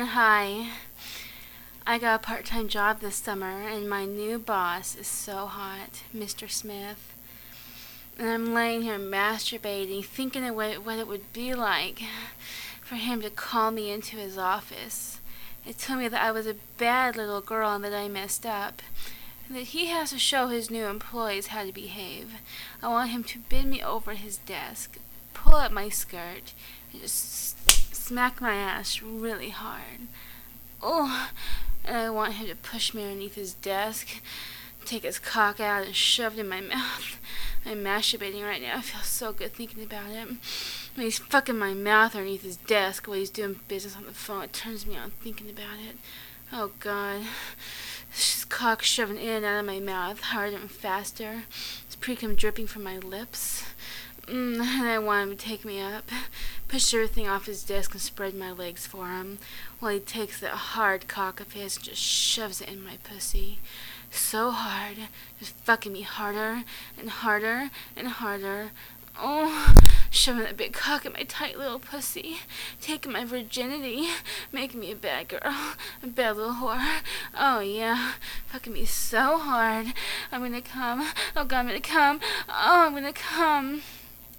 Hi. I got a part-time job this summer, and my new boss is so hot, Mr. Smith. And I'm laying here masturbating, thinking of what it would be like for him to call me into his office. It told me that I was a bad little girl and that I messed up, and that he has to show his new employees how to behave. I want him to bend me over his desk, pull up my skirt, and just smack my ass really hard. Oh, and I want him to push me underneath his desk, take his cock out and shove it in my mouth. I'm masturbating right now. I feel so good thinking about it. When he's fucking my mouth underneath his desk while he's doing business on the phone, it turns me on thinking about it. Oh, God. His cock shoving in and out of my mouth, harder and faster. His pre-cum dripping from my lips. And I want him to take me up, push everything off his desk and spread my legs for him, while he takes that hard cock of his and just shoves it in my pussy. So hard, just fucking me harder and harder and harder. Oh, shoving that big cock in my tight little pussy, taking my virginity, making me a bad girl, a bad little whore. Oh yeah, fucking me so hard. I'm gonna come. Oh God, I'm gonna come. Oh, I'm gonna come.